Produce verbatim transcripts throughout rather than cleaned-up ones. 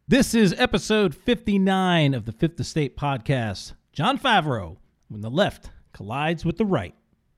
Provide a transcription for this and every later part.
This is episode fifty-nine of the Fifth Estate Podcast. Jon Favreau, when the left collides with the right.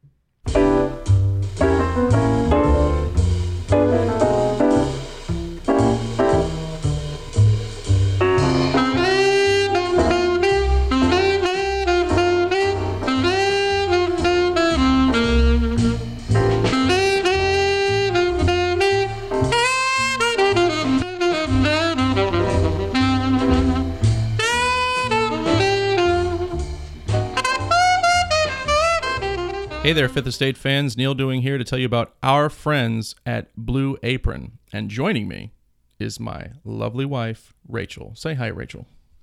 Hey there, Fifth Estate fans. Neil Dewing here to tell you about our friends at Blue Apron. And joining me is my lovely wife, Rachel. Say hi, Rachel.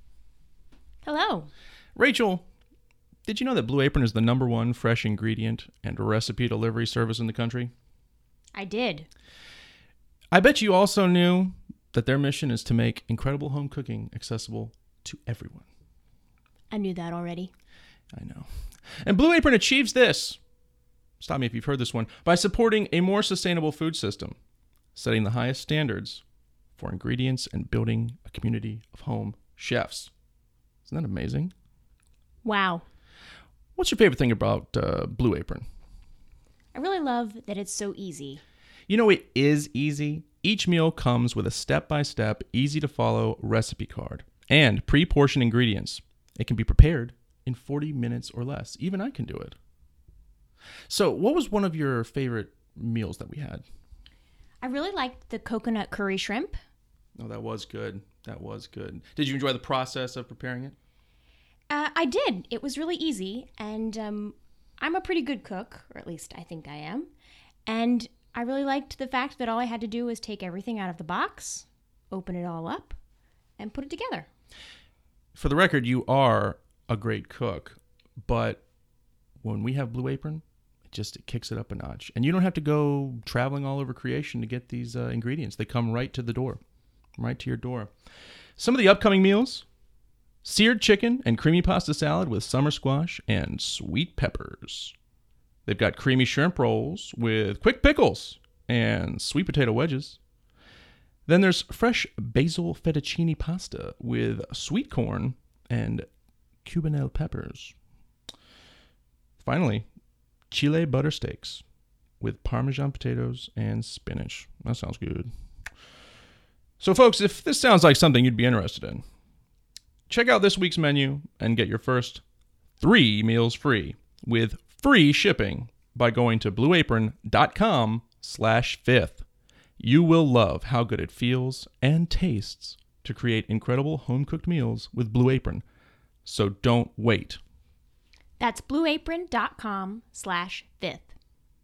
Hello. Rachel, did you know that Blue Apron is the number one fresh ingredient and recipe delivery service in the country? I did. I bet you also knew that their mission is to make incredible home cooking accessible to everyone. I knew that already. I know. And Blue Apron achieves this. Stop me if you've heard this one. By supporting a more sustainable food system, setting the highest standards for ingredients, and building a community of home chefs. Isn't that amazing? Wow. What's your favorite thing about uh, Blue Apron? I really love that it's so easy. You know, it is easy. Each meal comes with a step-by-step, easy-to-follow recipe card and pre-portioned ingredients. It can be prepared in forty minutes or less. Even I can do it. So what was one of your favorite meals that we had? I really liked the coconut curry shrimp. Oh, that was good. That was good. Did you enjoy the process of preparing it? Uh, I did. It was really easy, and um, I'm a pretty good cook, or at least I think I am. And I really liked the fact that all I had to do was take everything out of the box, open it all up, and put it together. For the record, you are a great cook, but when we have Blue Apron, it just it kicks it up a notch. And you don't have to go traveling all over creation to get these uh, ingredients. They come right to the door, right to your door. Some of the upcoming meals: seared chicken and creamy pasta salad with summer squash and sweet peppers. They've got creamy shrimp rolls with quick pickles and sweet potato wedges. Then there's fresh basil fettuccine pasta with sweet corn and Cubanelle peppers. Finally, Chile butter steaks with Parmesan potatoes and spinach. That sounds good. So, folks, if this sounds like something you'd be interested in, check out this week's menu and get your first three meals free with free shipping by going to blueapron.com slash fifth. You will love how good it feels and tastes to create incredible home-cooked meals with Blue Apron. So don't wait. That's blueapron.com slash fifth.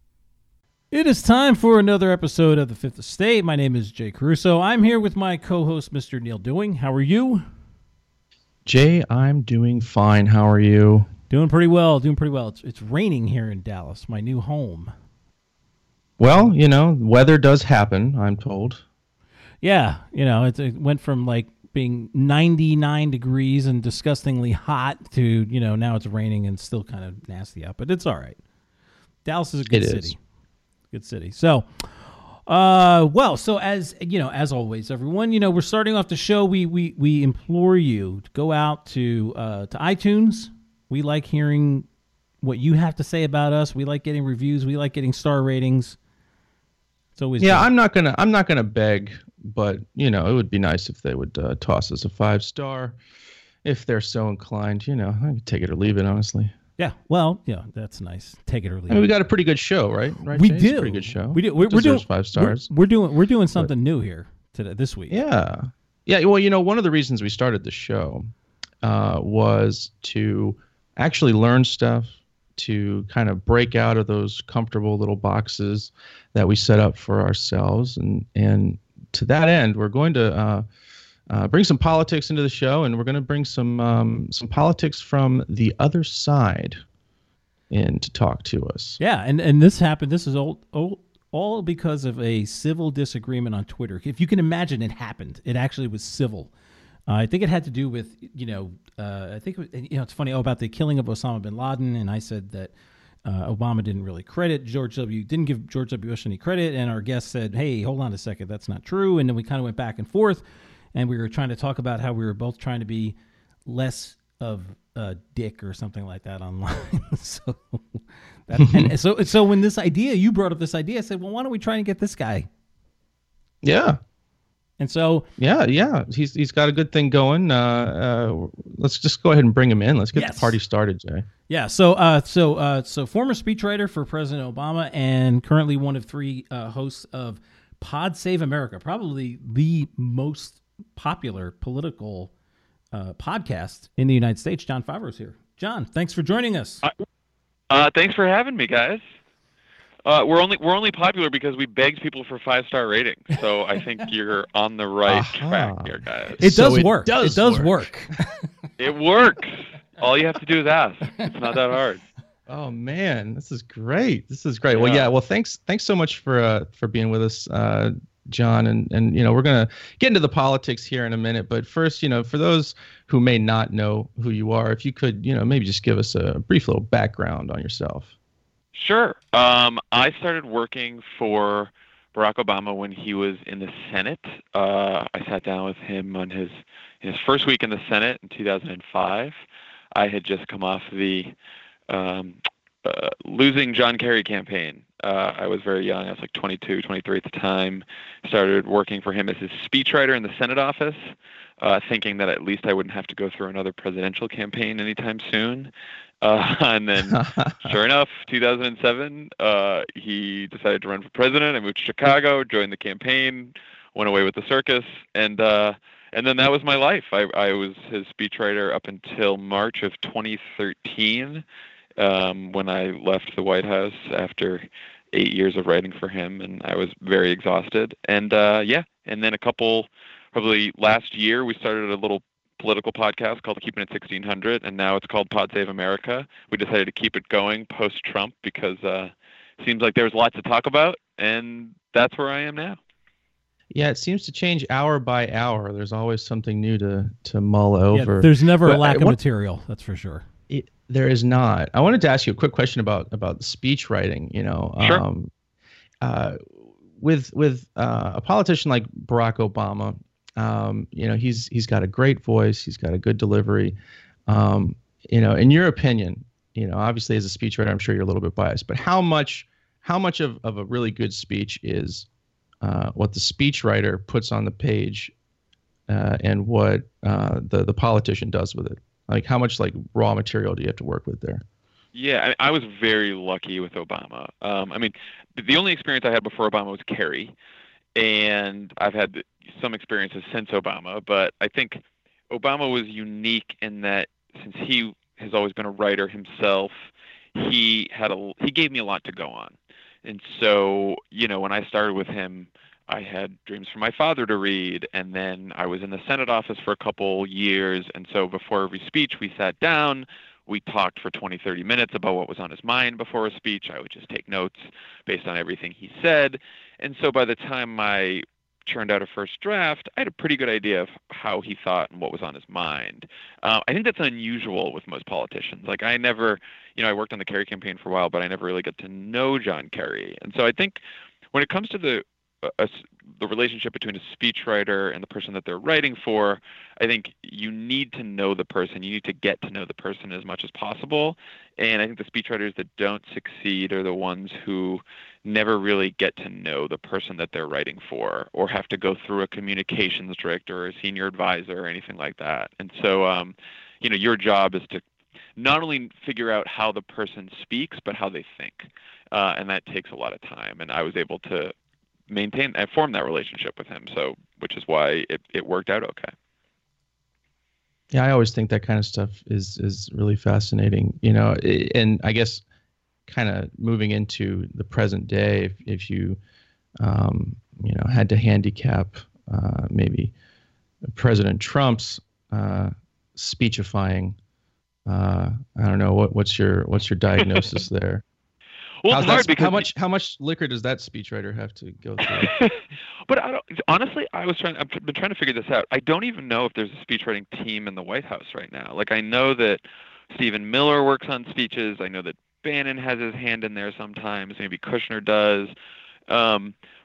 It is time for another episode of the Fifth Estate. My name is Jay Caruso. I'm here with my co-host, Mister Neil Dewing. How are you? Jay, I'm doing fine. How are you? Doing pretty well. Doing pretty well. It's it's raining here in Dallas, my new home. Well, you know, weather does happen, I'm told. Yeah, you know, it, it went from like being ninety-nine degrees and disgustingly hot to, you know, now it's raining and still kind of nasty out, but it's all right. Dallas is a good It city. is. Good city. So, uh, well, so as, you know, as always, everyone, you know, we're starting off the show. We, we, we implore you to go out to, uh, to iTunes. We like hearing what you have to say about us. We like getting reviews. We like getting star ratings. It's always Yeah, good. I'm not gonna. I'm not gonna beg, but you know, it would be nice if they would uh, toss us a five star, if they're so inclined. You know, I could take it or leave it, honestly. Yeah, well, yeah, that's nice. Take it or leave I mean, we it. got a pretty good show, right? Right. We Jay? It's a do. pretty good show. We do. We're, It we're doing deserves five stars. We're, we're doing. We're doing something new here today, this week. Yeah. Yeah. Well, you know, one of the reasons we started the show uh, was to actually learn stuff, to kind of break out of those comfortable little boxes that we set up for ourselves. And, and to that end, we're going to uh, uh, bring some politics into the show, and we're going to bring some um, some politics from the other side in to talk to us. Yeah, and, and this happened. This is all, all all because of a civil disagreement on Twitter. If you can imagine, it happened. It actually was civil. Uh, I think it had to do with, you know, uh, I think, it was, you know, it's funny oh, about the killing of Osama bin Laden. And I said that uh, Obama didn't really credit George W. didn't give George W. Bush any credit. And our guest said, hey, hold on a second. That's not true. And then we kind of went back and forth. and we were trying to talk about how we were both trying to be less of a dick or something like that online. so, that, and so, so when this idea, you brought up this idea, I said, well, why don't we try and get this guy? Yeah. And so, yeah, yeah, he's he's got a good thing going. Uh, uh, let's just go ahead and bring him in. Let's get Yes. the party started, Jay. yeah. So, uh, so, uh, so former speechwriter for President Obama and currently one of three uh, hosts of Pod Save America, probably the most popular political uh, podcast in the United States. John Favreau's here. John, thanks for joining us. Uh, thanks for having me, guys. Uh, we're only we're only popular because we begged people for five star ratings. So I think you're on the right Aha. track here, guys. It So does it work. does it does work. work. It works. All you have to do is ask. It's not that hard. Oh man, this is great. This is great. Well, Yeah. yeah. Well, thanks. Thanks so much for uh, for being with us, uh, John. And and you know we're gonna get into the politics here in a minute. But first, you know, for those who may not know who you are, if you could, you know, maybe just give us a brief little background on yourself. Sure. Um, I started working for Barack Obama when he was in the Senate. Uh, I sat down with him on his his first week in the Senate in two thousand five. I had just come off the um, uh, losing John Kerry campaign. Uh, I was very young. I was like twenty-two, twenty-three at the time. Started working for him as his speechwriter in the Senate office, uh, thinking that at least I wouldn't have to go through another presidential campaign anytime soon. Uh, and then, sure enough, two thousand seven, uh, he decided to run for president. I moved to Chicago, joined the campaign, went away with the circus, and uh, and then that was my life. I, I was his speechwriter up until March of twenty thirteen, um, when I left the White House after eight years of writing for him, and I was very exhausted. And uh, yeah, and then a couple, probably last year, we started a little political podcast called Keeping It sixteen hundred, and now it's called Pod Save America. We decided to keep it going post-Trump because uh, it seems like there was lots to talk about, and that's where I am now. Yeah, it seems to change hour by hour. There's always something new to to mull over. Yeah, there's never But a lack I of want- material. That's for sure. It, there is not. I wanted to ask you a quick question about about speech writing. You know, Sure. um, uh, with with uh, a politician like Barack Obama, um, you know, he's he's got a great voice. He's got a good delivery. Um, you know, in your opinion, you know, obviously as a speechwriter, I'm sure you're a little bit biased, but how much how much of, of a really good speech is uh, what the speechwriter puts on the page, uh, and what uh, the the politician does with it? Like, how much like raw material do you have to work with there? Yeah, I, I was very lucky with Obama. Um, I mean, the only experience I had before Obama was Kerry, and I've had some experiences since Obama, but I think Obama was unique in that since he has always been a writer himself, he had a he gave me a lot to go on. And so, you know, when I started with him, I had Dreams from My Father to read, and then I was in the Senate office for a couple years, and so before every speech we sat down, we talked for twenty, thirty minutes about what was on his mind before a speech. I would just take notes based on everything he said. And so by the time I churned out a first draft, I had a pretty good idea of how he thought and what was on his mind. Uh, I think that's unusual with most politicians. Like I never, you know, I worked on the Kerry campaign for a while, but I never really got to know John Kerry. And so I think when it comes to the a, the relationship between a speechwriter and the person that they're writing for, I think you need to know the person. You need to get to know the person as much as possible. And I think the speechwriters that don't succeed are the ones who never really get to know the person that they're writing for, or have to go through a communications director or a senior advisor or anything like that. And so, um, you know, your job is to not only figure out how the person speaks, but how they think. Uh, and that takes a lot of time. And I was able to maintain and form that relationship with him. So, which is why it, it worked out okay. Yeah, I always think that kind of stuff is is really fascinating, you know, and I guess kind of moving into the present day, if, if you, um, you know, had to handicap uh, maybe President Trump's uh, speechifying, uh, I don't know, what what's your what's your diagnosis there? Well, How's it's hard that, because how much how much liquor does that speechwriter have to go through? But I don't, honestly, I was trying. I've been trying to figure this out. I don't even know if there's a speechwriting team in the White House right now. Like I know that Stephen Miller works on speeches. I know that Bannon has his hand in there sometimes. Maybe Kushner does. Um,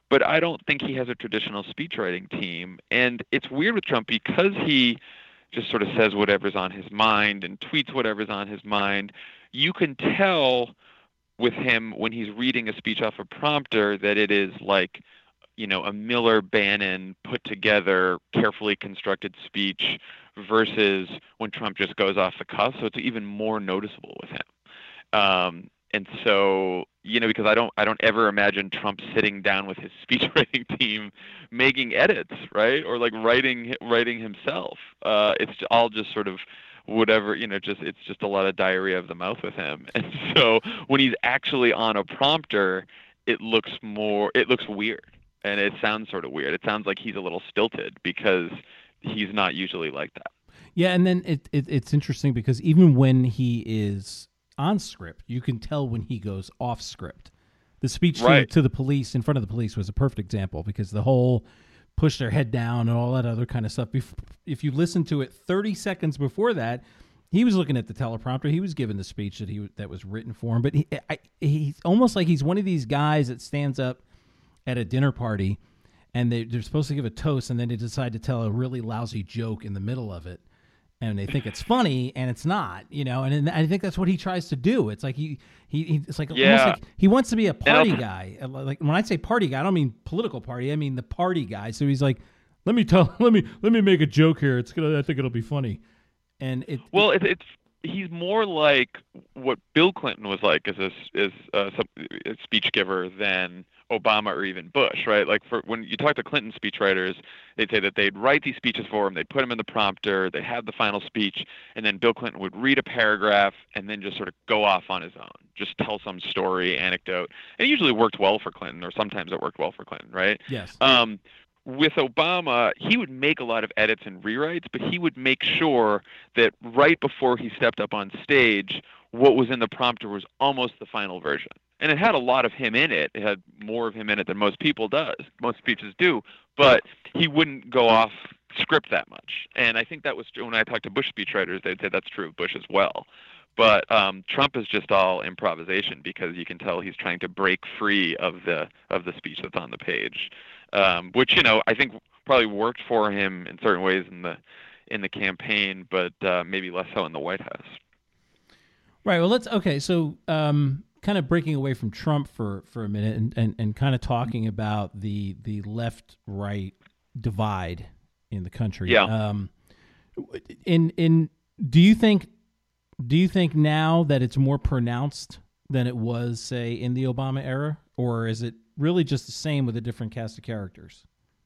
but I don't think he has a traditional speechwriting team. And it's weird with Trump because he just sort of says whatever's on his mind and tweets whatever's on his mind. You can tell with him when he's reading a speech off a prompter that it is like, you know, a Miller Bannon put together, carefully constructed speech versus when Trump just goes off the cuff. So it's even more noticeable with him. Um, and so, you know, because I don't, I don't ever imagine Trump sitting down with his speechwriting team, making edits, right, or like writing, writing himself. Uh, it's all just sort of whatever, you know, just it's just a lot of diarrhea of the mouth with him. And so when he's actually on a prompter, it looks more, it looks weird. And it sounds sort of weird. It sounds like he's a little stilted because he's not usually like that. Yeah, and then it, it it's interesting because even when he is on script, you can tell when he goes off script. The speech right. to, to the police, in front of the police, was a perfect example because the whole push their head down and all that other kind of stuff. If, if you listen to it thirty seconds before that, he was looking at the teleprompter. He was giving the speech that he that was written for him. But he, I, he's almost like he's one of these guys that stands up at a dinner party and they, they're supposed to give a toast and then they decide to tell a really lousy joke in the middle of it and they think it's funny and it's not, you know, and, and I think that's what he tries to do. It's like he, he, he it's like yeah. almost like he wants to be a party guy. Like when I say party guy, I don't mean political party. I mean the party guy. So he's like, let me tell, let me, let me make a joke here. It's gonna, I think it'll be funny. And it, well, it, it's, he's more like what Bill Clinton was like as a, as a, a speech giver than Obama or even Bush, right? Like for when you talk to Clinton speechwriters, they'd say that they'd write these speeches for him, they'd put him in the prompter, they'd have the final speech, and then Bill Clinton would read a paragraph and then just sort of go off on his own, just tell some story, anecdote. And it usually worked well for Clinton, or sometimes it worked well for Clinton, right? Yes. Um, with Obama, he would make a lot of edits and rewrites, but he would make sure that right before he stepped up on stage, what was in the prompter was almost the final version. And it had a lot of him in it. It had more of him in it than most people does, most speeches do, but he wouldn't go off script that much. And I think that was true. When I talked to Bush speechwriters, they'd say that's true of Bush as well. But um, Trump is just all improvisation because you can tell he's trying to break free of the of the speech that's on the page, um, which, you know, I think probably worked for him in certain ways in the in the campaign, but uh, maybe less so in the White House. Right. Well, let's okay. So, um, kind of breaking away from Trump for, for a minute, and, and, and kind of talking about the the left right divide in the country. Yeah. Um, in in do you think do you think now that it's more pronounced than it was, say, in the Obama era, or is it really just the same with a different cast of characters?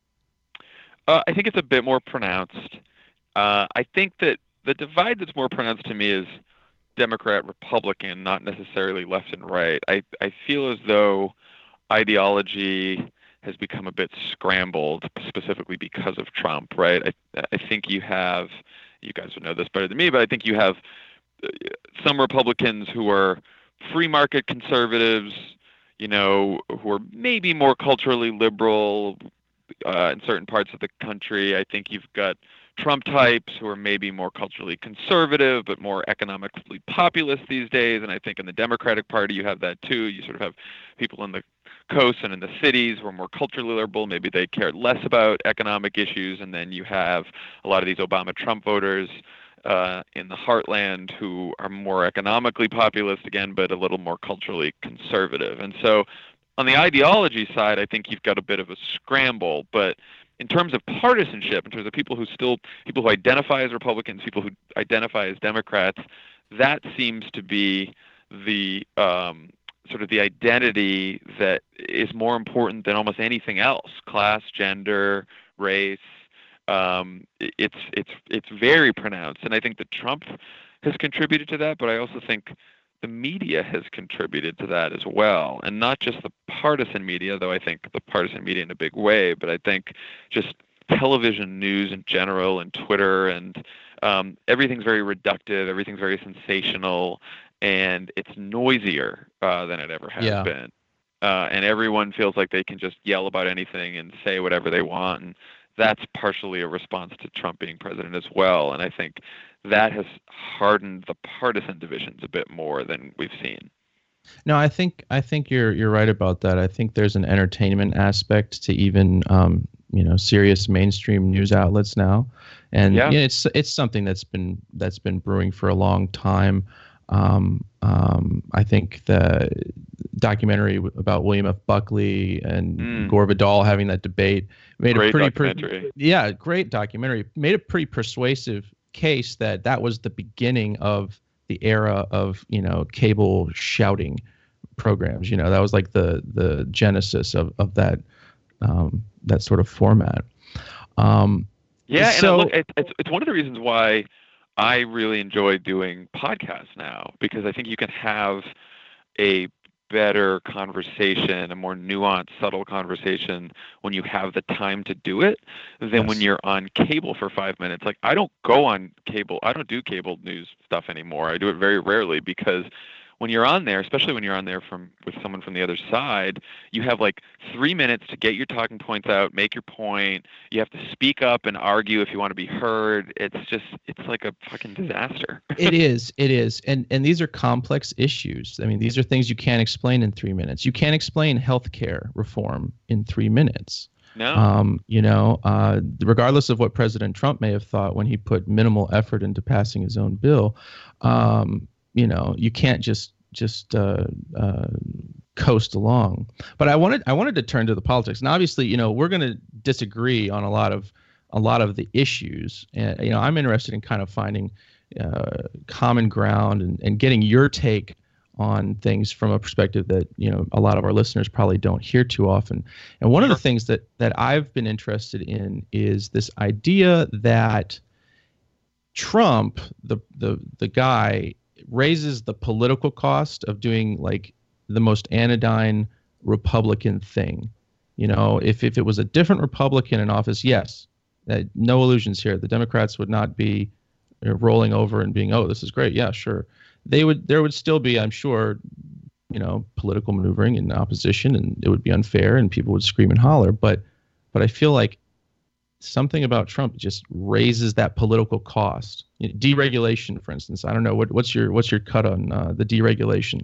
Uh, I think it's a bit more pronounced. Uh, I think that the divide that's more pronounced to me is Democrat, Republican, not necessarily left and right. I, I feel as though ideology has become a bit scrambled, specifically because of Trump, right? I, I think you have, you guys would know this better than me, but I think you have some Republicans who are free market conservatives, you know, who are maybe more culturally liberal uh, in certain parts of the country. I think you've got Trump types who are maybe more culturally conservative but more economically populist these days. And I think in the Democratic Party you have that too. You sort of have people in the coast and in the cities who are more culturally liberal. Maybe they care less about economic issues. And then you have a lot of these Obama-Trump voters uh, in the heartland who are more economically populist again, but a little more culturally conservative. And so on the ideology side, I think you've got a bit of a scramble, but in terms of partisanship, in terms of people who still, people who identify as Republicans, people who identify as Democrats, that seems to be the um, sort of the identity that is more important than almost anything else. Class, gender, race. Um, it's it's it's very pronounced, and I think that Trump has contributed to that. But I also think the media has contributed to that as well, and not just the partisan media, though I think the partisan media in a big way, but I think just television news in general and Twitter and um, everything's very reductive, everything's very sensational, and it's noisier uh, than it ever has Yeah. been. Uh, and everyone feels like they can just yell about anything and say whatever they want, and that's partially a response to Trump being president as well. And I think that has hardened the partisan divisions a bit more than we've seen. No, I think I think you're you're right about that. I think there's an entertainment aspect to even um, you know serious mainstream news outlets now, and Yeah. yeah, it's it's something that's been that's been brewing for a long time. Um, um, I think the documentary w- about William F. Buckley and Mm. Gore Vidal having that debate made Great a pretty per- documentary. yeah, great documentary. Made a pretty persuasive case that that was the beginning of the era of you know cable shouting programs. You know, that was like the the genesis of of that um, that sort of format. Um, Yeah, and so it, look, it, it's it's one of the reasons why I really enjoy doing podcasts now, because I think you can have a better conversation, a more nuanced, subtle conversation when you have the time to do it than when Yes. you're on cable for five minutes. Like, I don't go on cable. I don't do cable news stuff anymore. I do it very rarely because when you're on there, especially when you're on there from with someone from the other side, you have like three minutes to get your talking points out, make your point. You have to speak up and argue if you want to be heard. It's just, it's like a fucking disaster. it is, it is, and and these are complex issues. I mean, these are things you can't explain in three minutes. You can't explain healthcare reform in three minutes. No. Um, you know, uh, regardless of what President Trump may have thought when he put minimal effort into passing his own bill, um, you know, you can't just just uh, uh, coast along. But I wanted I wanted to turn to the politics, and obviously, you know, we're going to disagree on a lot of a lot of the issues, and you know, I'm interested in kind of finding uh, common ground and, and getting your take on things from a perspective that you know a lot of our listeners probably don't hear too often. And one of the things that that I've been interested in is this idea that Trump, the the the guy, raises the political cost of doing like the most anodyne Republican thing. You know, if if it was a different Republican in office, yes, uh, no illusions here. The Democrats would not be you know, rolling over and being, oh, this is great. Yeah, sure. They would. There would still be, I'm sure, you know, political maneuvering and opposition, and it would be unfair, and people would scream and holler. But, but I feel like something about Trump just raises that political cost. You know, deregulation, for instance. I don't know what what's your what's your cut on uh, the deregulation.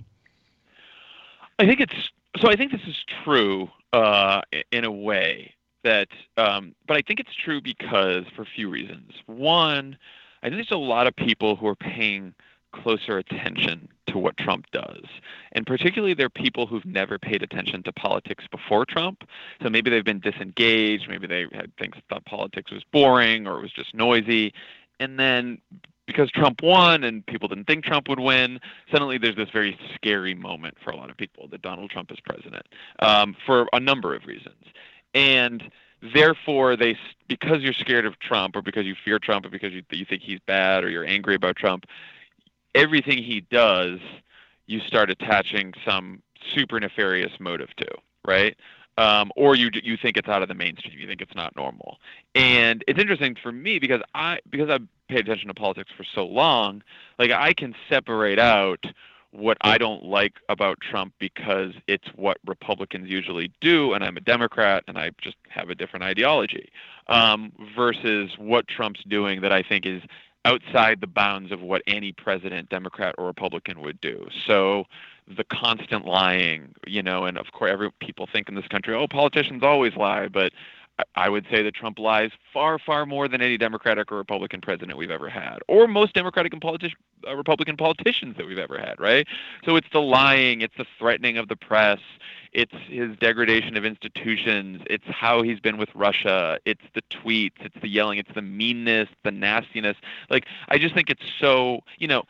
I think it's so. I think this is true uh, in a way that, um, but I think it's true because for a few reasons. One, I think there's a lot of people who are paying closer attention to what Trump does, and particularly they're people who've never paid attention to politics before Trump. So maybe they've been disengaged. Maybe they had things thought politics was boring or it was just noisy, and then because Trump won and people didn't think Trump would win, suddenly there's this very scary moment for a lot of people that Donald Trump is president um, for a number of reasons. And therefore, they because you're scared of Trump or because you fear Trump or because you, you think he's bad or you're angry about Trump, everything he does, you start attaching some super nefarious motive to, right? Um, or you you think it's out of the mainstream. You think it's not normal. And it's interesting for me because I because I've paid attention to politics for so long, like I can separate out what I don't like about Trump because it's what Republicans usually do, and I'm a Democrat and I just have a different ideology, um, versus what Trump's doing that I think is outside the bounds of what any president, Democrat or Republican, would do. So the constant lying, you know, and of course, every people think in this country, oh, politicians always lie, but I would say that Trump lies far, far more than any Democratic or Republican president we've ever had, or most Democratic and politi- uh, Republican politicians that we've ever had, right? So it's the lying, it's the threatening of the press, it's his degradation of institutions, it's how he's been with Russia, it's the tweets, it's the yelling, it's the meanness, the nastiness. Like, I just think it's so, you know,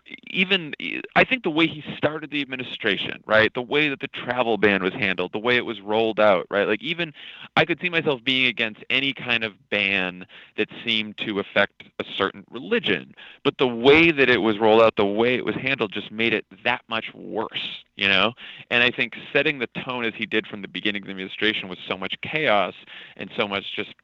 even I think the way he started the administration, right? The way that the travel ban was handled, the way it was rolled out, right? Like even I could see myself being against any kind of ban that seemed to affect a certain religion, but the way that it was rolled out, the way it was handled just made it that much worse, you know? And I think setting the tone as he did from the beginning of the administration with so much chaos and so much just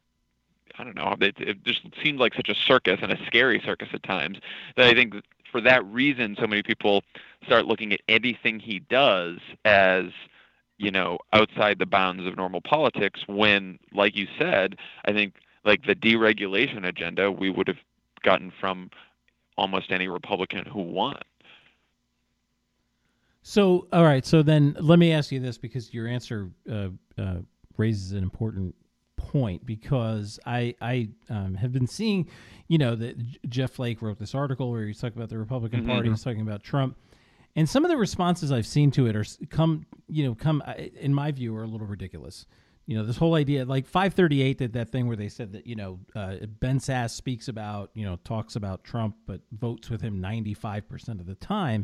I don't know, it, it just seemed like such a circus and a scary circus at times that I think for that reason, so many people start looking at anything he does as, you know, outside the bounds of normal politics when, like you said, I think like the deregulation agenda we would have gotten from almost any Republican who won. So, all right. So then let me ask you this, because your answer uh, uh, raises an important point, because I, I um, have been seeing, you know, that Jeff Flake wrote this article where he's talking about the Republican Mm-hmm. Party, he's talking about Trump. And some of the responses I've seen to it are come, you know, come, in my view, are a little ridiculous. You know, this whole idea, like five thirty-eight did that thing where they said that, you know, uh, Ben Sass speaks about, you know, talks about Trump, but votes with him ninety-five percent of the time.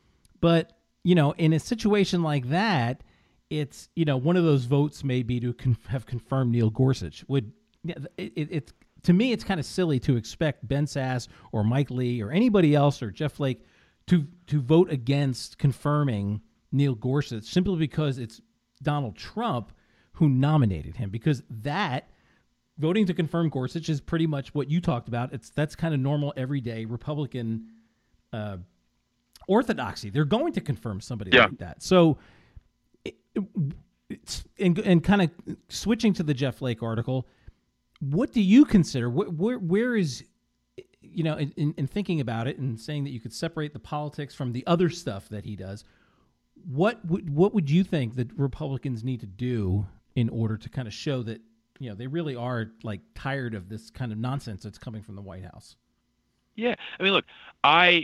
But, you know, in a situation like that, it's, you know, one of those votes may be to con- have confirmed Neil Gorsuch. Would it, it, it to me, it's kind of silly to expect Ben Sass or Mike Lee or anybody else or Jeff Flake to to vote against confirming Neil Gorsuch simply because it's Donald Trump who nominated him, because that voting to confirm Gorsuch is pretty much what you talked about. It's that's kind of normal, everyday Republican uh, orthodoxy. They're going to confirm somebody Yeah. like that. So, it, it's, and, and kind of switching to the Jeff Flake article, what do you consider? Where where, where is, you know, in, in thinking about it and saying that you could separate the politics from the other stuff that he does, what would what would you think that Republicans need to do in order to kind of show that, you know, they really are like tired of this kind of nonsense that's coming from the White House? Yeah, I mean, look, I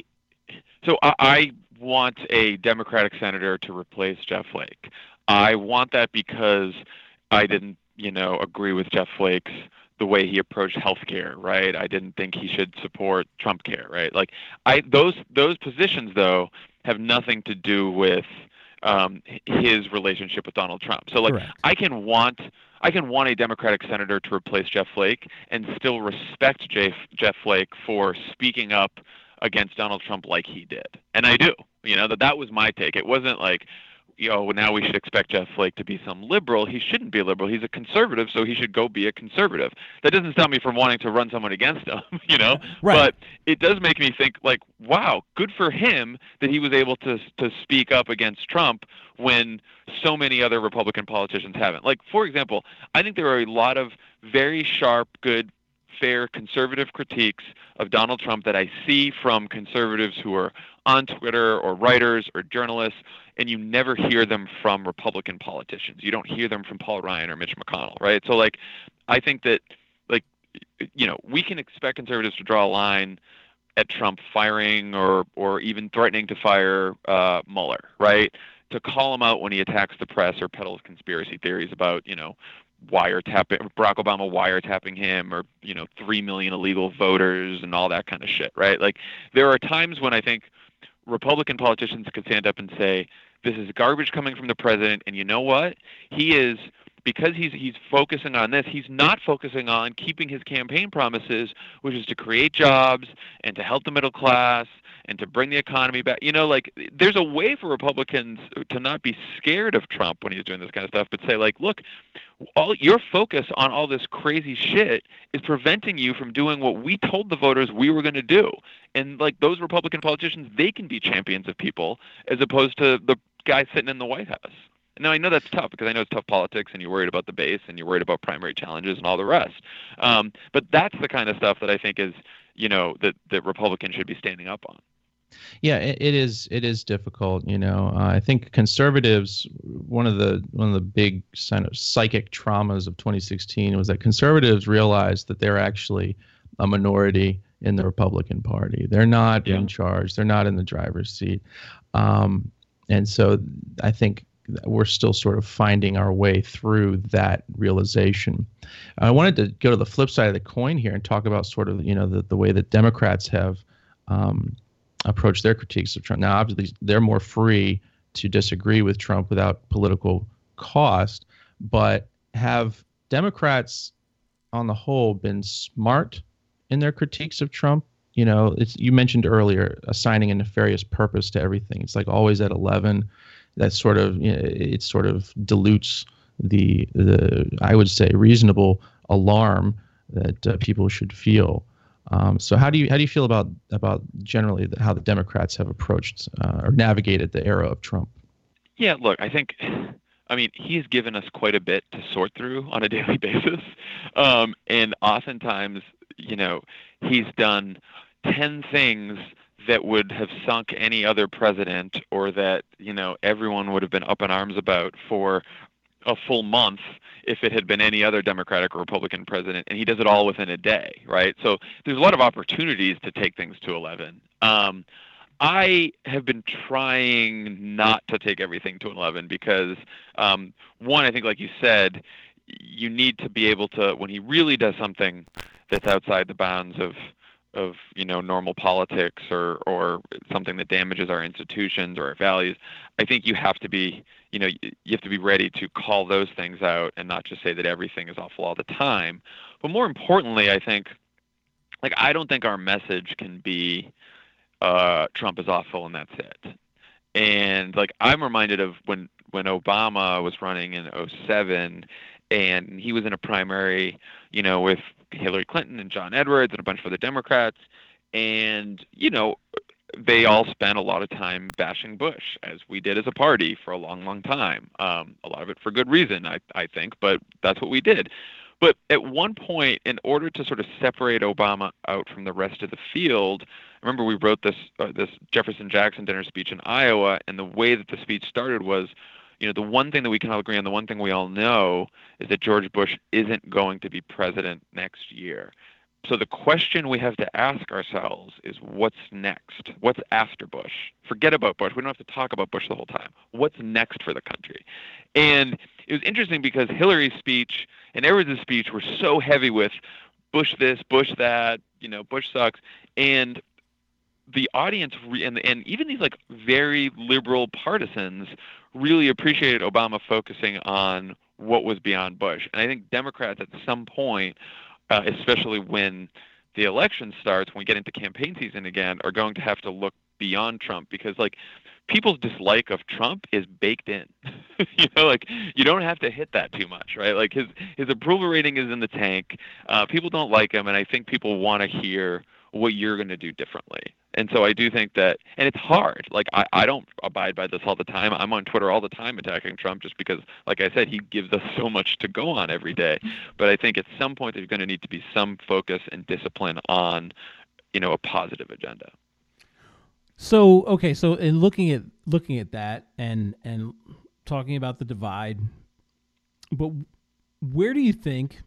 so I, I want a Democratic senator to replace Jeff Flake. I want that because I didn't, you know, agree with Jeff Flake's the way he approached healthcare, right? I didn't think he should support Trump care, right? Like, I those those positions though have nothing to do with um, his relationship with Donald Trump. So, like, Correct. I can want I can want a Democratic senator to replace Jeff Flake and still respect Jeff Jeff Flake for speaking up against Donald Trump like he did, and I do. You know, that that was my take. It wasn't like, you know, now we should expect Jeff Flake to be some liberal. He shouldn't be a liberal. He's a conservative, so he should go be a conservative. That doesn't stop me from wanting to run someone against him, you know? Right. But it does make me think, like, wow, good for him that he was able to to speak up against Trump when so many other Republican politicians haven't. Like, for example, I think there are a lot of very sharp, good, fair, conservative critiques of Donald Trump that I see from conservatives who are on Twitter or writers or journalists, and you never hear them from Republican politicians. You don't hear them from Paul Ryan or Mitch McConnell, right? So, like, I think that, like, you know, we can expect conservatives to draw a line at Trump firing or or even threatening to fire uh, Mueller, right? To call him out when he attacks the press or peddles conspiracy theories about, you know, wiretapping Barack Obama wiretapping him, or, you know, three million illegal voters and all that kind of shit, right? Like, there are times when I think Republican politicians could stand up and say, this is garbage coming from the president, and you know what? He is, because he's he's focusing on this, he's not focusing on keeping his campaign promises, which is to create jobs and to help the middle class and to bring the economy back. You know, like, there's a way for Republicans to not be scared of Trump when he's doing this kind of stuff, but say, like, look, all your focus on all this crazy shit is preventing you from doing what we told the voters we were going to do. And, like, those Republican politicians, they can be champions of people as opposed to the guy sitting in the White House. Now, I know that's tough because I know it's tough politics and you're worried about the base and you're worried about primary challenges and all the rest. Um, but that's the kind of stuff that I think is, you know, that, that Republicans should be standing up on. Yeah, it, it is. It is difficult. You know, uh, I think conservatives. One of the one of the big kind of psychic traumas of twenty sixteen was that conservatives realized that they're actually a minority in the Republican Party. They're not Yeah. in charge. They're not in the driver's seat, um, and so I think we're still sort of finding our way through that realization. I wanted to go to the flip side of the coin here and talk about sort of, you know, the the way that Democrats have Um, approach their critiques of Trump. Now, obviously, they're more free to disagree with Trump without political cost, but have Democrats on the whole been smart in their critiques of Trump? You know, it's, you mentioned earlier assigning a nefarious purpose to everything. It's like always at eleven. That sort of, you know, it sort of dilutes the the I would say reasonable alarm that uh, people should feel. Um, so how do you how do you feel about about generally the, how the Democrats have approached uh, or navigated the era of Trump? Yeah, look, I think, I mean, he's given us quite a bit to sort through on a daily basis. Um, and oftentimes, you know, he's done ten things that would have sunk any other president, or that, you know, everyone would have been up in arms about for a full month if it had been any other Democratic or Republican president, and he does it all within a day, right? So there's a lot of opportunities to take things to eleven. Um, I have been trying not to take everything to eleven because, um, one, I think, like you said, you need to be able to, when he really does something that's outside the bounds of of you know normal politics, or or something that damages our institutions or our values, I think you have to be you know you have to be ready to call those things out and not just say that everything is awful all the time. But more importantly, I think, like, I don't think our message can be uh, Trump is awful and that's it. And, like, I'm reminded of when when Obama was running in oh seven, and he was in a primary, you know, with Hillary Clinton and John Edwards and a bunch of other Democrats, and, you know, they all spent a lot of time bashing Bush, as we did as a party for a long, long time. Um, a lot of it for good reason, I, I think, but that's what we did. But at one point, in order to sort of separate Obama out from the rest of the field, I remember we wrote this uh, this Jefferson Jackson dinner speech in Iowa, and the way that the speech started was, you know, the one thing that we can all agree on, the one thing we all know, is that George Bush isn't going to be president next year. So the question we have to ask ourselves is, what's next? What's after Bush? Forget about Bush. We don't have to talk about Bush the whole time. What's next for the country? And it was interesting because Hillary's speech and Edwards' speech were so heavy with Bush this, Bush that, you know, Bush sucks. And the audience re- and, and even these, like, very liberal partisans really appreciated Obama focusing on what was beyond Bush. And I think Democrats at some point, uh, especially when the election starts, when we get into campaign season again, are going to have to look beyond Trump, because, like, people's dislike of Trump is baked in. you know, like, you don't have to hit that too much, right? Like, his his approval rating is in the tank. Uh, people don't like him, and I think people want to hear what you're going to do differently. And so I do think that, and it's hard. Like, I, I don't abide by this all the time. I'm on Twitter all the time attacking Trump just because, like I said, he gives us so much to go on every day. But I think at some point there's going to need to be some focus and discipline on, you know, a positive agenda. So, okay, so in looking at looking at that and and talking about the divide, but where do you think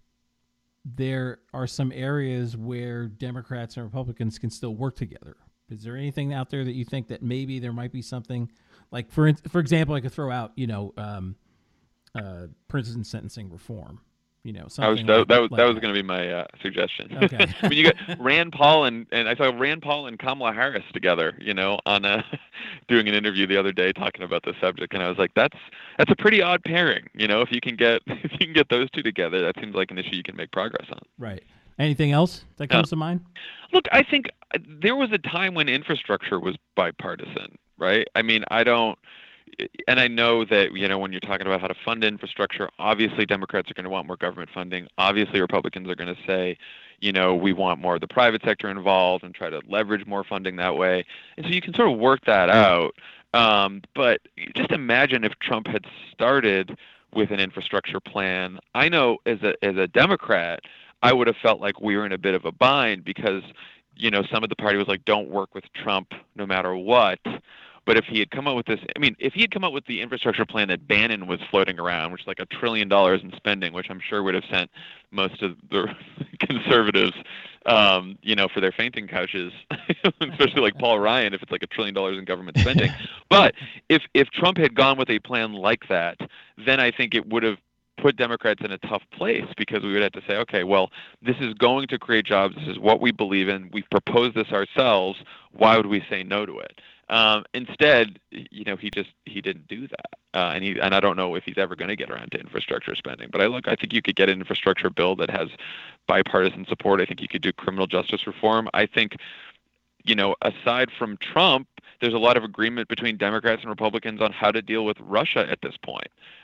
there are some areas where Democrats and Republicans can still work together? Is there anything out there that you think that maybe there might be something, like, for for example, I could throw out, you know, um, uh, prison sentencing reform. You know, something I was, that, like, that was like that was that. going to be my uh, suggestion. Okay. I mean, you got Rand Paul and and I saw Rand Paul and Kamala Harris together, you know, on a doing an interview the other day talking about the subject, and I was like, that's that's a pretty odd pairing, you know. If you can get if you can get those two together, that seems like an issue you can make progress on. Right. Anything else that comes uh, to mind? Look, I think there was a time when infrastructure was bipartisan, right? I mean, I don't. And I know that, you know, when you're talking about how to fund infrastructure, obviously Democrats are going to want more government funding. Obviously Republicans are going to say, you know, we want more of the private sector involved and try to leverage more funding that way. And so you can sort of work that out. Um, but just imagine if Trump had started with an infrastructure plan. I know as a as a Democrat, I would have felt like we were in a bit of a bind because, you know, some of the party was like, don't work with Trump no matter what. But if he had come up with this, I mean, if he had come up with the infrastructure plan that Bannon was floating around, which is like a trillion dollars in spending, which I'm sure would have sent most of the conservatives, um, you know, for their fainting couches, especially like Paul Ryan, if it's like a trillion dollars in government spending. But if if Trump had gone with a plan like that, then I think it would have put Democrats in a tough place, because we would have to say, okay, well, this is going to create jobs. This is what we believe in. We've proposed this ourselves. Why would we say no to it? Um, instead, you know, he just he didn't do that, uh, and he and I don't know if he's ever going to get around to infrastructure spending. But I look, I think you could get an infrastructure bill that has bipartisan support. I think you could do criminal justice reform. I think, you know, aside from Trump, there's a lot of agreement between Democrats and Republicans on how to deal with Russia at this point.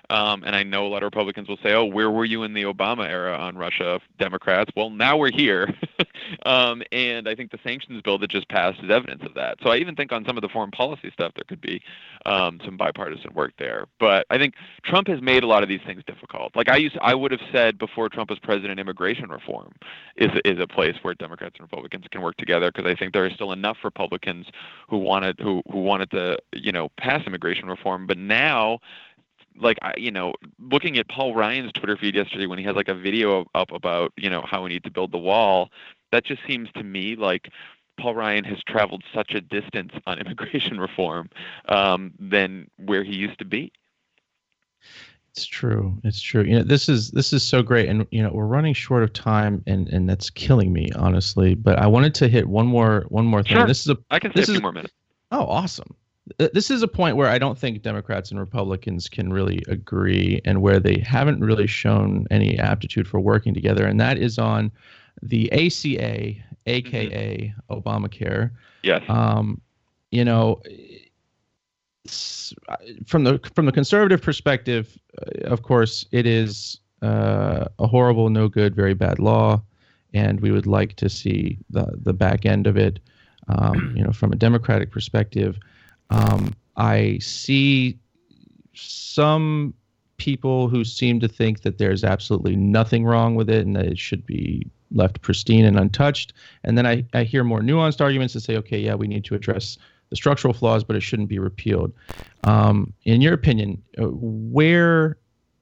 Um, and I know a lot of Republicans will say, oh, where were you in the Obama era on Russia, Democrats? Well, now we're here. um, and I think the sanctions bill that just passed is evidence of that. So I even think on some of the foreign policy stuff, there could be um, some bipartisan work there. But I think Trump has made a lot of these things difficult. Like I used, I would have said before Trump was president, immigration reform is is a place where Democrats and Republicans can work together, because I think there are still enough Republicans who wanted who who wanted to you know pass immigration reform. But now, like I, you know, looking at Paul Ryan's Twitter feed yesterday when he had like a video up about you know how we need to build the wall, that just seems to me like Paul Ryan has traveled such a distance on immigration reform um, than where he used to be. It's true. It's true. You know, this is this is so great, and you know, we're running short of time, and and that's killing me, honestly. But I wanted to hit one more one more thing. Sure. This is a I can say this a few is, more minutes. Oh, awesome. This is a point where I don't think Democrats and Republicans can really agree, and where they haven't really shown any aptitude for working together, and that is on the A C A, aka mm-hmm. Obamacare. Yes. Um, you know. From the from the conservative perspective, uh, of course, it is uh, a horrible, no good, very bad law, and we would like to see the the back end of it. Um, you know, from a Democratic perspective, um, I see some people who seem to think that there's absolutely nothing wrong with it and that it should be left pristine and untouched. And then I, I hear more nuanced arguments that say, okay, yeah, we need to address the structural flaws, but it shouldn't be repealed. Um, in your opinion, where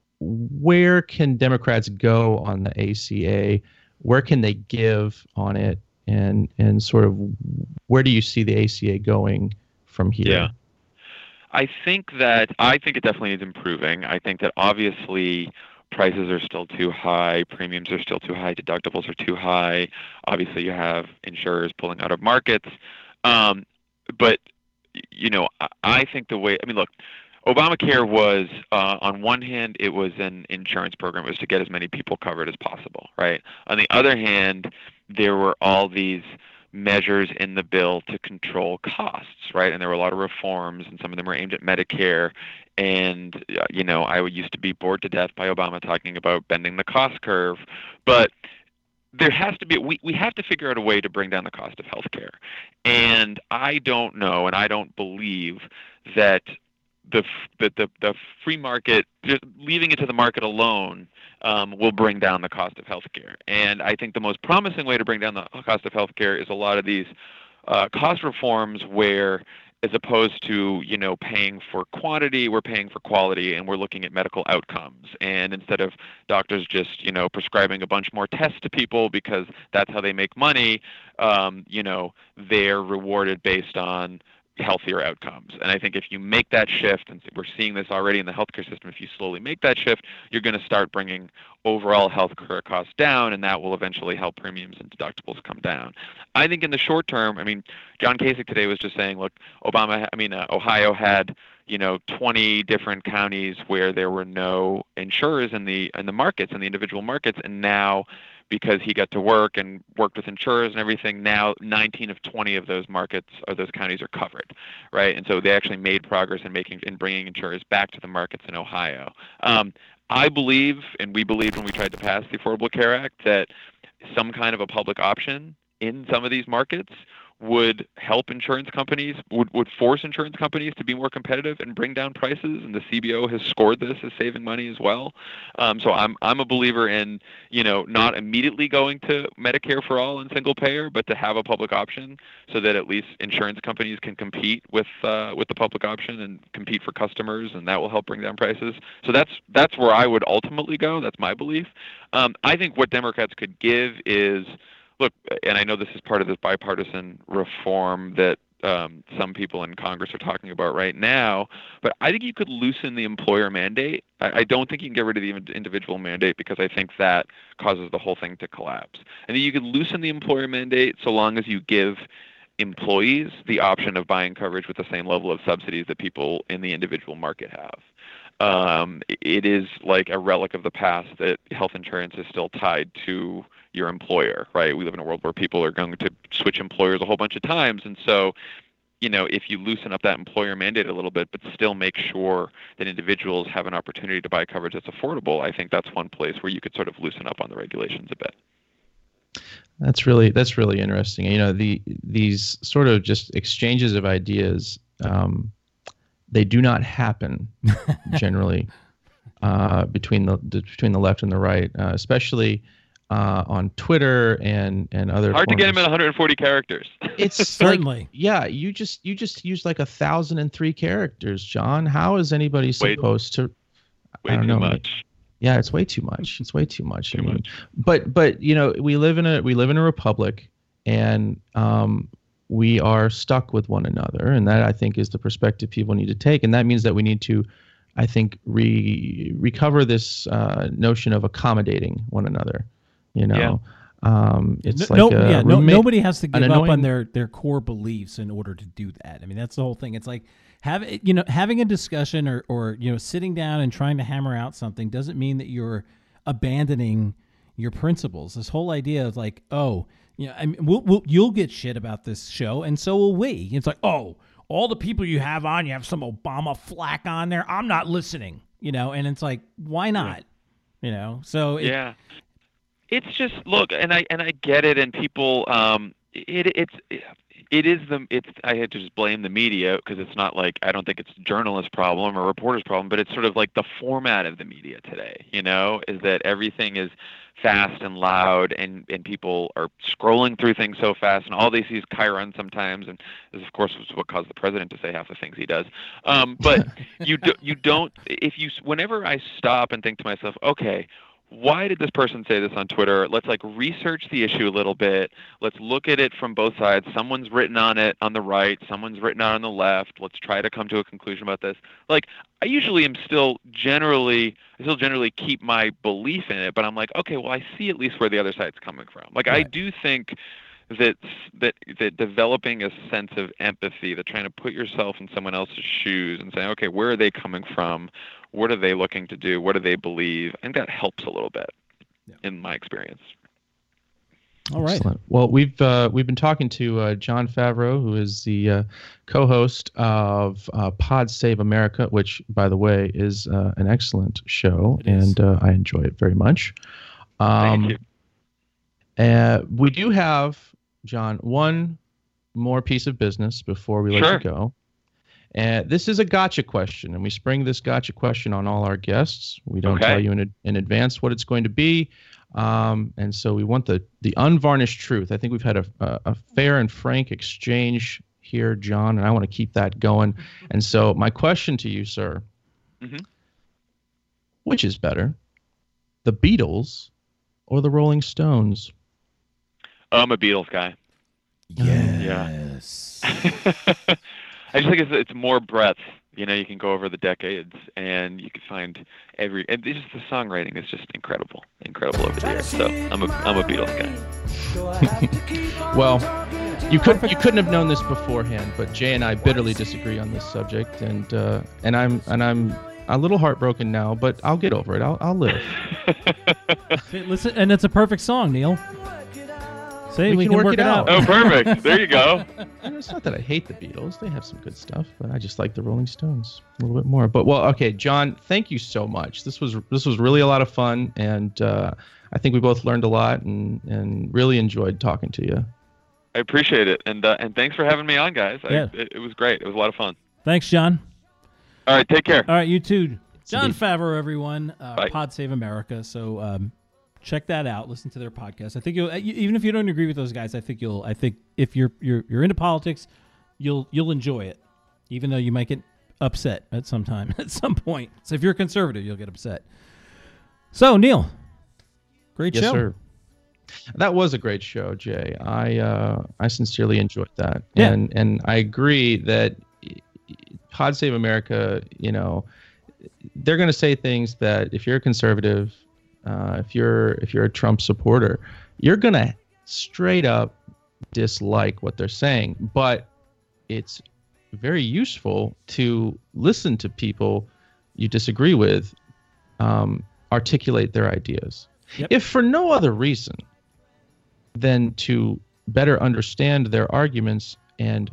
where can Democrats go on the A C A? Where can they give on it? And and sort of where do you see the A C A going from here? Yeah. I think that I think it definitely is improving. I think that obviously prices are still too high, premiums are still too high, deductibles are too high. Obviously, you have insurers pulling out of markets. Um, But, you know, I think the way, I mean, look, Obamacare was, uh, on one hand, it was an insurance program. It was to get as many people covered as possible, right? On the other hand, there were all these measures in the bill to control costs, right? And there were a lot of reforms, and some of them were aimed at Medicare. And, uh, you know, I used to be bored to death by Obama talking about bending the cost curve. But there has to be, we, we have to figure out a way to bring down the cost of healthcare. And I don't know, and I don't believe that the that the, the free market, just leaving it to the market alone, um, will bring down the cost of healthcare. And I think the most promising way to bring down the cost of healthcare is a lot of these uh, cost reforms where, as opposed to, you know, paying for quantity, we're paying for quality, and we're looking at medical outcomes. And instead of doctors just, you know, prescribing a bunch more tests to people because that's how they make money, um, you know, they're rewarded based on healthier outcomes. And I think if you make that shift, and we're seeing this already in the healthcare system, if you slowly make that shift, you're going to start bringing overall healthcare costs down, and that will eventually help premiums and deductibles come down. I think in the short term, I mean, John Kasich today was just saying, look, Obama, I mean, uh, Ohio had, you know, twenty different counties where there were no insurers in the in the markets, in the individual markets, and now, because he got to work and worked with insurers and everything, now nineteen of twenty of those markets or those counties are covered, right? And so they actually made progress in making in bringing insurers back to the markets in Ohio. Um, I believe, and we believed when we tried to pass the Affordable Care Act, that some kind of a public option in some of these markets would help insurance companies, would, would force insurance companies to be more competitive and bring down prices, and the C B O has scored this as saving money as well. Um, so I'm I'm a believer in, you know, not immediately going to Medicare for all and single payer, but to have a public option so that at least insurance companies can compete with uh, with the public option and compete for customers, and that will help bring down prices. So that's that's where I would ultimately go. That's my belief. Um, I think what Democrats could give is, look, and I know this is part of this bipartisan reform that um, some people in Congress are talking about right now, but I think you could loosen the employer mandate. I, I don't think you can get rid of the individual mandate, because I think that causes the whole thing to collapse. I think you could loosen the employer mandate so long as you give employees the option of buying coverage with the same level of subsidies that people in the individual market have. Um, it is like a relic of the past that health insurance is still tied to your employer, right? We live in a world where people are going to switch employers a whole bunch of times. And so you know, if you loosen up that employer mandate a little bit, but still make sure that individuals have an opportunity to buy coverage that's affordable, I think that's one place where you could sort of loosen up on the regulations a bit. That's really that's really interesting. You know, the these sort of just exchanges of ideas, um, they do not happen generally uh, between the, the between the left and the right, uh, especially uh, on Twitter and and other. Hard to get forms. them in one hundred forty characters. It's Certainly. like, yeah. You just you just use like a thousand and three characters, John. How is anybody Way- supposed to? Way I don't too know. much. Yeah, it's way too much. It's way too much. Too I mean, much. but but you know, we live in a we live in a republic, and um, we are stuck with one another, and that I think is the perspective people need to take, and that means that we need to, I think, re recover this uh, notion of accommodating one another. You know, um, it's no, like no, a yeah, no, roommate- nobody has to give an up on annoying- their, their core beliefs in order to do that. I mean, that's the whole thing. It's like have you know having a discussion or or you know sitting down and trying to hammer out something doesn't mean that you're abandoning your principles. This whole idea of like, oh, you know, I mean, we'll, we'll you'll get shit about this show, and so will we. It's like, oh, all the people you have on, you have some Obama flack on there. I'm not listening, you know, and it's like, why not? You know, so it, Yeah. It's just look, and I and I get it, and people, um, it it's it is the it's I had to just blame the media because it's not like I don't think it's journalist problem or reporter's problem, but it's sort of like the format of the media today. You know, is that everything is fast and loud, and and people are scrolling through things so fast, and all they see is Chiron sometimes, and this of course was what caused the president to say half the things he does. Um, but you do, you don't if you whenever I stop and think to myself, okay, why did this person say this on Twitter? Let's like research the issue a little bit. Let's look at it from both sides. Someone's written on it on the right. Someone's written on it on the left. Let's try to come to a conclusion about this. Like I usually am still generally, I still generally keep my belief in it, but I'm like, okay, well, I see at least where the other side's coming from. Like right. I do think that that that developing a sense of empathy, that trying to put yourself in someone else's shoes and saying, okay, where are they coming from? What are they looking to do? What do they believe? I think that helps a little bit yeah. in my experience. All right. Excellent. Well, we've uh, we've been talking to uh, Jon Favreau, who is the uh, co-host of uh, Pod Save America, which, by the way, is uh, an excellent show, and uh, I enjoy it very much. Um, Thank you. Uh, we do have, John, one more piece of business before we let sure. you go. And this is a gotcha question, and we spring this gotcha question on all our guests. We don't okay. tell you in, in advance what it's going to be, um, and so we want the, the unvarnished truth. I think we've had a, a, a fair and frank exchange here, John, and I want to keep that going. And so my question to you, sir, mm-hmm. which is better, the Beatles or the Rolling Stones? I'm a Beatles guy. Yes. Yeah. I just think it's, it's more breadth. You know, you can go over the decades, and you can find every. And just the songwriting is just incredible, incredible over the years. So I'm a I'm a Beatles guy. Well, you could you couldn't have known this beforehand, but Jay and I bitterly disagree on this subject, and uh, and I'm and I'm a little heartbroken now, but I'll get over it. I'll I'll live. Listen, and it's a perfect song, Neil. See, we, we can, can work, work it out. Oh, perfect. There you go. And it's not that I hate the Beatles. They have some good stuff, but I just like the Rolling Stones a little bit more. But well, okay, John, thank you so much. This was this was really a lot of fun, and uh, I think we both learned a lot and, and really enjoyed talking to you. I appreciate it, and uh, and thanks for having me on, guys. I, Yeah. it, it was great. It was a lot of fun. Thanks, John. All right, take care. All right, you too. Jon Indeed. Favreau, everyone. Uh, Bye. Pod Save America. So um, check that out. Listen to their podcast. I think you'll, even if you don't agree with those guys, I think you'll. I think if you're you're you're into politics, you'll you'll enjoy it, even though you might get upset at some time at some point. So if you're a conservative, you'll get upset. So Neil, great Yes, show. sir. That was a great show, Jay. I uh, I sincerely enjoyed that, Yeah. and and I agree that Pod Save America, you know, they're going to say things that if you're a conservative, uh, if you're if you're a Trump supporter, you're going to straight up dislike what they're saying. But it's very useful to listen to people you disagree with um, articulate their ideas, Yep. if for no other reason than to better understand their arguments and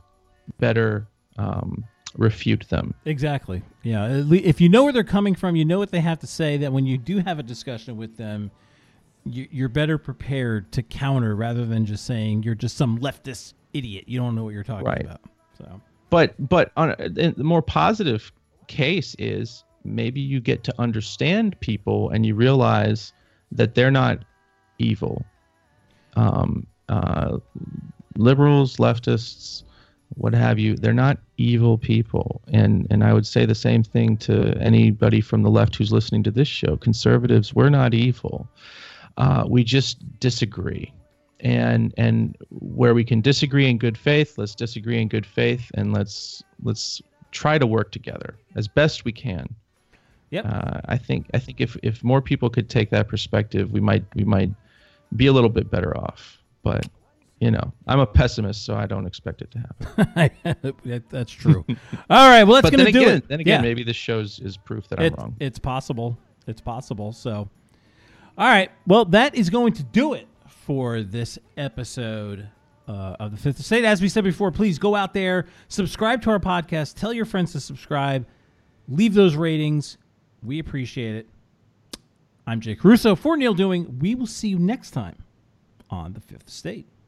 better um, refute them. Exactly. Yeah. At le- If you know where they're coming from, you know what they have to say, that when you do have a discussion with them, you- you're better prepared to counter rather than just saying you're just some leftist idiot. You don't know what you're talking Right. about. So, But but on a, the more positive case is maybe you get to understand people and you realize that they're not evil. Um, uh, liberals, leftists, what have you, they're not evil people. And and I would say the same thing to anybody from the left who's listening to this show. Conservatives, we're not evil. Uh, we just disagree. And and where we can disagree in good faith, let's disagree in good faith, and let's let's try to work together as best we can. yep. Uh, I think I think if, if more people could take that perspective, we might we might be a little bit better off. But you know, I'm a pessimist, so I don't expect it to happen. That- That's true. All right. Well, that's But going then to do again, it. then again, Yeah. maybe this shows is proof that It- I'm wrong. It's possible. It's possible. So, all right. Well, that is going to do it for this episode uh, of the Fifth Estate. As we said before, please go out there, subscribe to our podcast, tell your friends to subscribe, leave those ratings. We appreciate it. I'm Jake Russo for Neil Dewing. We will see you next time on the Fifth Estate.